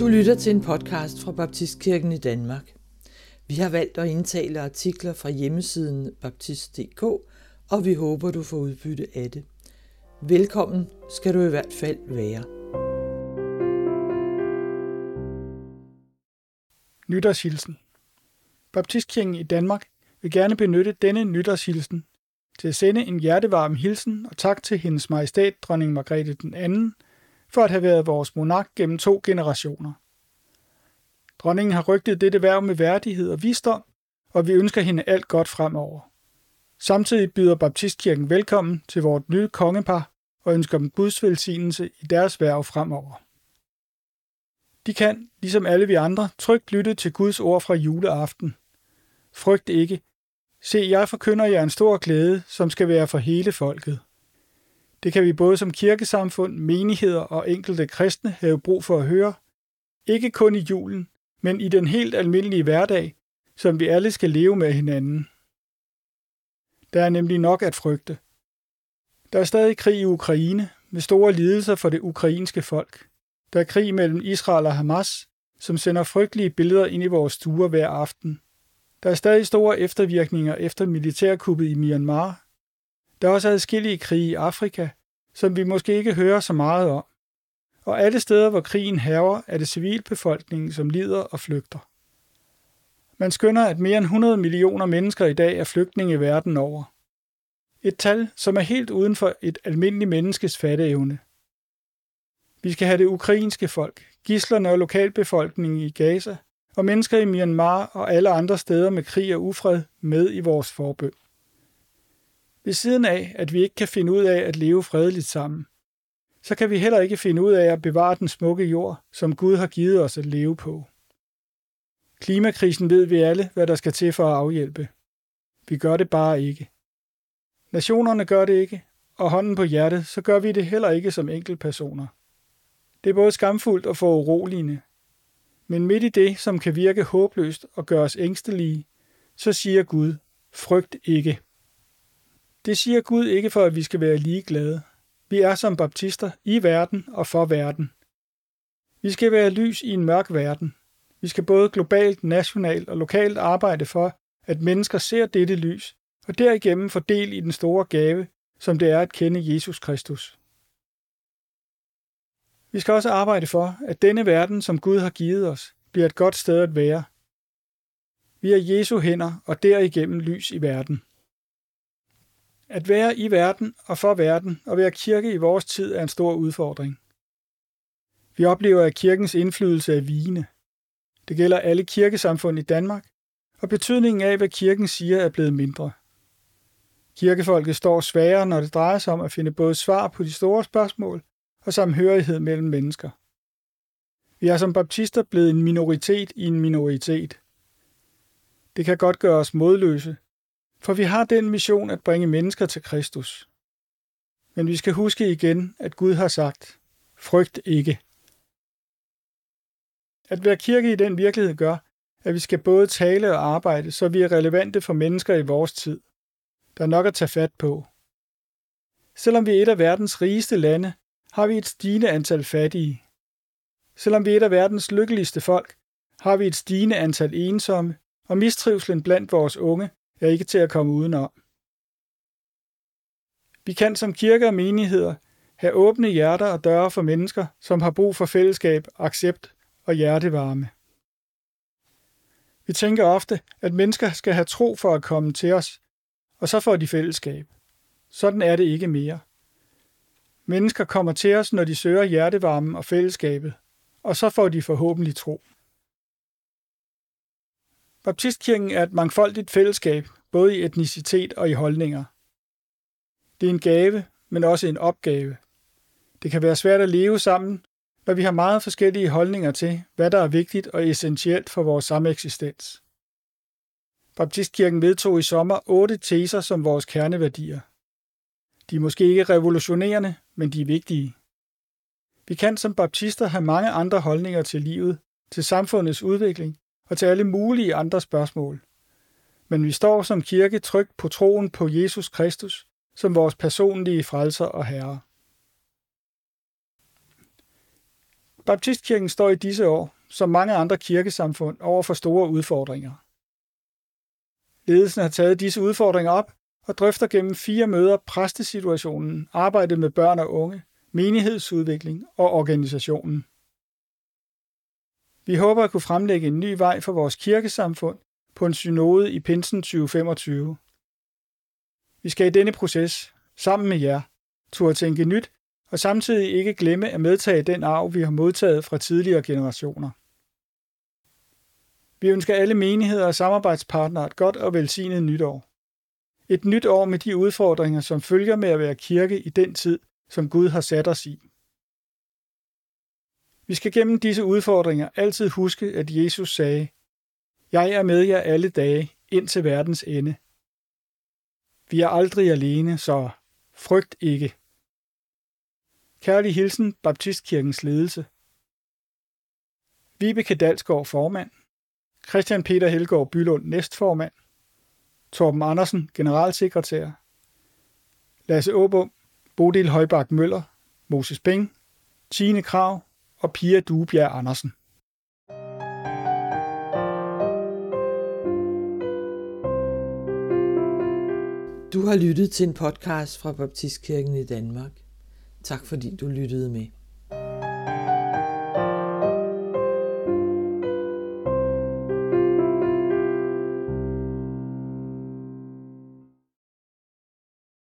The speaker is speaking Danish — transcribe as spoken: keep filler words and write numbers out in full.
Du lytter til en podcast fra Baptistkirken i Danmark. Vi har valgt at indtale artikler fra hjemmesiden baptist punktum d k, og vi håber, du får udbytte af det. Velkommen skal du i hvert fald være. Nytårshilsen. Baptistkirken i Danmark vil gerne benytte denne nytårshilsen til at sende en hjertevarm hilsen og tak til hendes majestæt, dronning Margrethe den anden, for at have været vores monark gennem to generationer. Dronningen har rygtet dette hverv med værdighed og visdom, og vi ønsker hende alt godt fremover. Samtidig byder Baptistkirken velkommen til vort nye kongepar og ønsker dem Guds velsignelse i deres hverv fremover. De kan, ligesom alle vi andre, trygt lytte til Guds ord fra juleaften. Frygt ikke. Se, jeg forkynder jer en stor glæde, som skal være for hele folket. Det kan vi både som kirkesamfund, menigheder og enkelte kristne have brug for at høre. Ikke kun i julen, men i den helt almindelige hverdag, som vi alle skal leve med hinanden. Der er nemlig nok at frygte. Der er stadig krig i Ukraine, med store lidelser for det ukrainske folk. Der er krig mellem Israel og Hamas, som sender frygtelige billeder ind i vores stuer hver aften. Der er stadig store eftervirkninger efter militærkuppet i Myanmar. Der er også adskillige krige i Afrika, som vi måske ikke hører så meget om. Og alle steder, hvor krigen hærger, er det civilbefolkningen, som lider og flygter. Man skønner, at mere end hundrede millioner mennesker i dag er flygtninge verden over. Et tal, som er helt uden for et almindeligt menneskes fatteevne. Vi skal have det ukrainske folk, gidslerne og lokalbefolkningen i Gaza, og mennesker i Myanmar og alle andre steder med krig og ufred med i vores forbøn. Ved siden af, at vi ikke kan finde ud af at leve fredeligt sammen, så kan vi heller ikke finde ud af at bevare den smukke jord, som Gud har givet os at leve på. Klimakrisen ved vi alle, hvad der skal til for at afhjælpe. Vi gør det bare ikke. Nationerne gør det ikke, og hånden på hjertet, så gør vi det heller ikke som enkeltpersoner. Det er både skamfuldt og for uroligende. Men midt i det, som kan virke håbløst og gøre os ængstelige, så siger Gud, frygt ikke. Det siger Gud ikke for, at vi skal være ligeglade. Vi er som baptister i verden og for verden. Vi skal være lys i en mørk verden. Vi skal både globalt, nationalt og lokalt arbejde for, at mennesker ser dette lys, og derigennem få del i den store gave, som det er at kende Jesus Kristus. Vi skal også arbejde for, at denne verden, som Gud har givet os, bliver et godt sted at være. Vi er Jesu hænder og derigennem lys i verden. At være i verden og for verden og være kirke i vores tid er en stor udfordring. Vi oplever, at kirkens indflydelse er vigende. Det gælder alle kirkesamfund i Danmark, og betydningen af, hvad kirken siger, er blevet mindre. Kirkefolket står svagere, når det drejer sig om at finde både svar på de store spørgsmål og samhørighed mellem mennesker. Vi er som baptister blevet en minoritet i en minoritet. Det kan godt gøre os modløse, for vi har den mission at bringe mennesker til Kristus. Men vi skal huske igen, at Gud har sagt, frygt ikke. At være kirke i den virkelighed gør, at vi skal både tale og arbejde, så vi er relevante for mennesker i vores tid. Der er nok at tage fat på. Selvom vi er et af verdens rigeste lande, har vi et stigende antal fattige. Selvom vi er et af verdens lykkeligste folk, har vi et stigende antal ensomme, og mistrivslen blandt vores unge er ikke til at komme udenom. Vi kan som kirker og menigheder have åbne hjerter og døre for mennesker, som har brug for fællesskab, accept og hjertevarme. Vi tænker ofte, at mennesker skal have tro for at komme til os, og så får de fællesskab. Sådan er det ikke mere. Mennesker kommer til os, når de søger hjertevarmen og fællesskabet, og så får de forhåbentlig tro. Baptistkirken er et mangfoldigt fællesskab, både i etnicitet og i holdninger. Det er en gave, men også en opgave. Det kan være svært at leve sammen, når vi har meget forskellige holdninger til, hvad der er vigtigt og essentielt for vores sameksistens. Baptistkirken vedtog i sommer otte teser som vores kerneværdier. De er måske ikke revolutionerende, men de er vigtige. Vi kan som baptister have mange andre holdninger til livet, til samfundets udvikling og til alle mulige andre spørgsmål. Men vi står som kirke trygt på troen på Jesus Kristus som vores personlige frelser og herre. Baptistkirken står i disse år, som mange andre kirkesamfund, over for store udfordringer. Ledelsen har taget disse udfordringer op og drøfter gennem fire møder præstesituationen, arbejdet med børn og unge, menighedsudvikling og organisationen. Vi håber at kunne fremlægge en ny vej for vores kirkesamfund på en synode i Pinsen tyve femogtyve. Vi skal i denne proces, sammen med jer, turde tænke nyt og samtidig ikke glemme at medtage den arv, vi har modtaget fra tidligere generationer. Vi ønsker alle menigheder og samarbejdspartnere et godt og velsignet nytår. Et nyt år med de udfordringer, som følger med at være kirke i den tid, som Gud har sat os i. Vi skal gennem disse udfordringer altid huske, at Jesus sagde, jeg er med jer alle dage, ind til verdens ende. Vi er aldrig alene, så frygt ikke. Kærlig hilsen, Baptistkirkens ledelse. Vibeke Dalsgaard, formand. Christian Peter Helgaard Bylund, næstformand. Torben Andersen, generalsekretær. Lasse Åbom, Bodil Højbak Møller, Moses Peng, Tine Krav og Pia Duebjerg Andersen. Du har lyttet til en podcast fra Baptistkirken i Danmark. Tak fordi du lyttede med.